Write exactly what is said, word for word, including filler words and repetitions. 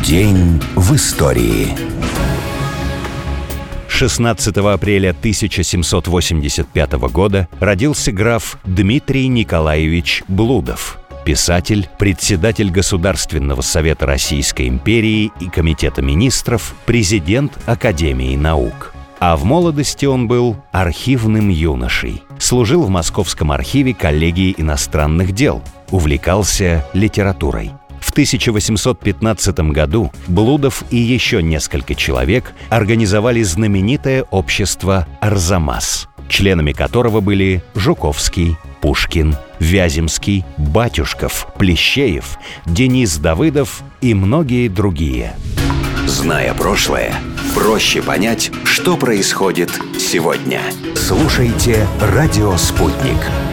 День в истории. шестнадцатого апреля тысяча семьсот восемьдесят пятого года родился граф Дмитрий Николаевич Блудов, писатель, председатель Государственного совета Российской империи и Комитета министров, президент Академии наук. А в молодости он был архивным юношей, служил в Московском архиве коллегии иностранных дел, увлекался литературой. В тысяча восемьсот пятнадцатом году Блудов и еще несколько человек организовали знаменитое общество «Арзамас», членами которого были Жуковский, Пушкин, Вяземский, Батюшков, Плещеев, Денис Давыдов и многие другие. Зная прошлое, проще понять, что происходит сегодня. Слушайте «Радио Спутник».